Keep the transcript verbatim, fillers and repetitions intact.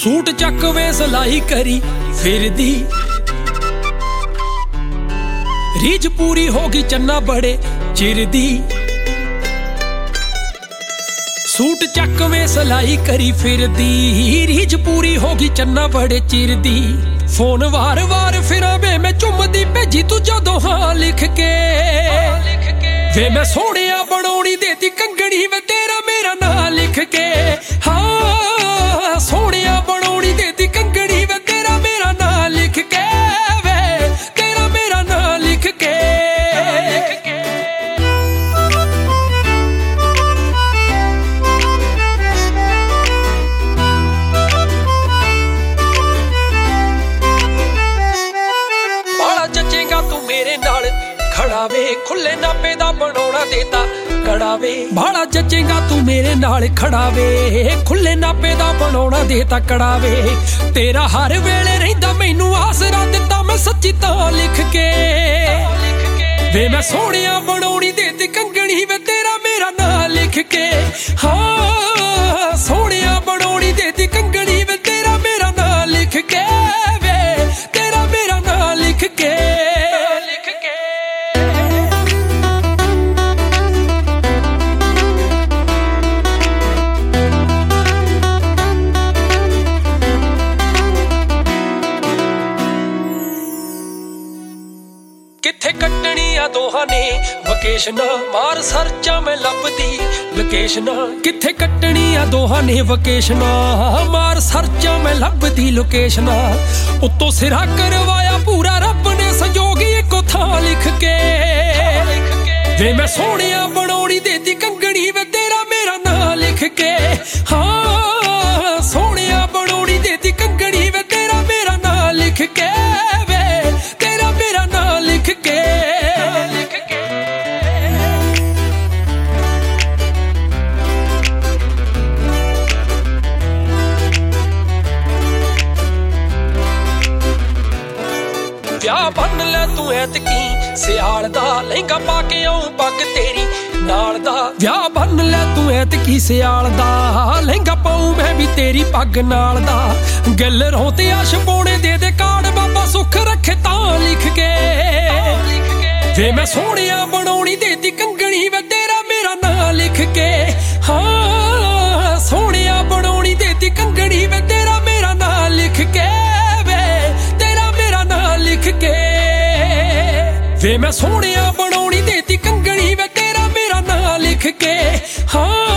suit चक वे सलाई करी फिरदी रीझ पूरी होगी चन्ना बड़े चिर दी सूट चक वे सलाई करी फिरदी रीझ पूरी होगी चन्ना बड़े चिर दी फोन वार वार फिरा वे मैं चुमदी भेजी तू जदों हां लिख के वे मैं सोहणिया बनौनी देती कंगणी वे तेरा मेरा नां लिख के हाँ सोहणिया बनौनी देती कंगणी वे तेरा मेरा नां लिख के वे तेरा मेरा नां लिख के बाला जचेगा तू मेरे नाल खड़ा वे खुले नापे दा बनौना देता कड़ा वे बाला जचेगा तू मेरे नाल खड़ा वे खुले नापे दा बनौना देता कड़ा वे तेरा हर वेले रहिंदा मैनू आसरा दिता मैं सच्ची तां लिख के वे मैं सोहणिया बनौनी देती कंगणी वे तेरा मेरा नां लिख के हाँ सोहणिया बनौनी देती कंगणी वे तेरा मेरा नां लिख के वे तेरा मेरा नां लिख के किथे कट्टनी आ दोहां ने वकेशना मार सर्चा मैं लभदी लोकेशना किथे कट्टनी आ दोहां ने वकेशना मार सर्चा मैं लभदी लोकेशना उत्तों सिरा करवाया पूरा रब ने संजोगी इको थां लिख के वे मैं सोहणिया बनौनी देती कंगणी वे तेरा मेरा नां लिख के हाँ सोहणिया बनौनी देती कंगणी वे तेरा मेरा नां लिख के वे तेरा मेरा नां लिख के ਵਿਆਹ ਬੰਨ ਲੈ ਤੂੰ ਐਤਕੀ ਸਿਆਲ ਦਾ ਲਹਿੰਗਾ ਪਾ ਕੇ ਆਉਂ ਪੱਗ ਤੇਰੀ ਨਾਲ ਦਾ ਵਿਆਹ ਬੰਨ ਲੈ ਤੂੰ ਐਤਕੀ ਸਿਆਲ ਦਾ ਲਹਿੰਗਾ ਪਾਉਂ ਮੈਂ ਵੀ ਤੇਰੀ ਪੱਗ ਨਾਲ ਦਾ ਗੱਲ ਰੋ ਤੇ ਆਸ਼ ਪੋਣੇ ਦੇ ਦੇ ਕਾਰਡ ਬਾਬਾ ਸੁੱਖ ਰੱਖੇ ਤਾਂ ਲਿਖ ਕੇ ਵੇ ਮੈਂ ਸੋਹਣਿਆ ਬਣਾਉਣੀ ਦੇਤੀ ਕੰਗਣੀ ਵੇ ਤੇਰਾ ਮੇਰਾ ਨਾਂ ਲਿਖ ਕੇ ਹਾਂ ਸੋਹਣਿਆ ਬਣਾਉਣੀ ਦੇਤੀ ਕੰਗਣੀ ਵੇ ਤੇਰਾ ਮੇਰਾ ਨਾਂ ਲਿਖ ਕੇ लिख के वे मैं सोहणिया बनौनी देती कंगणी वे तेरा मेरा नां लिख के हाँ